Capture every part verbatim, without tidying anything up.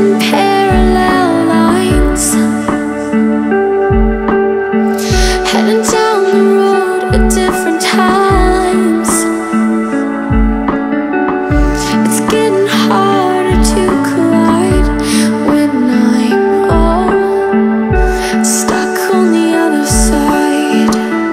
in parallel lines, heading down the road at different times. It's getting harder to collide when I'm all stuck on the other side.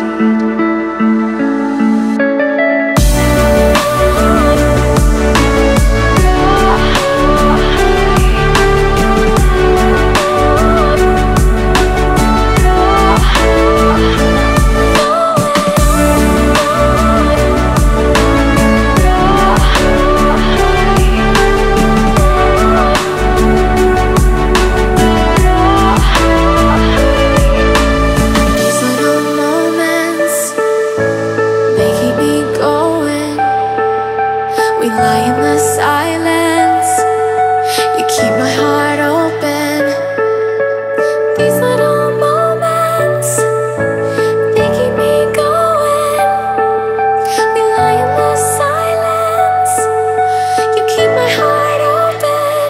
We lie in the silence. You keep my heart open. These little moments, they keep me going. We lie in the silence. You keep my heart open.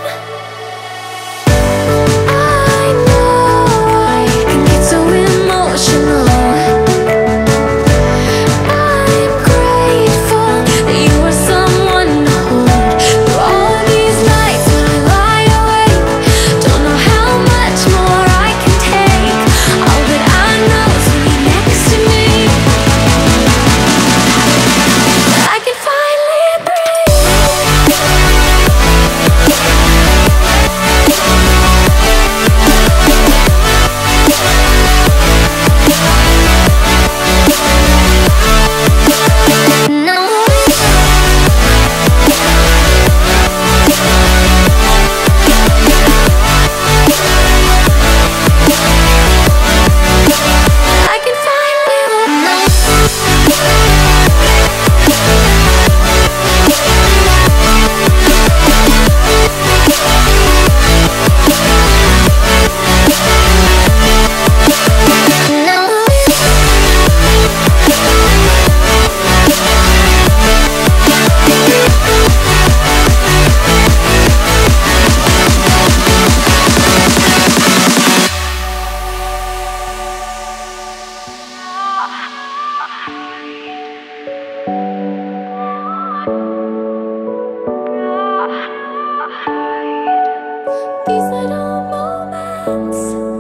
I know I can get so emotional. These little moments.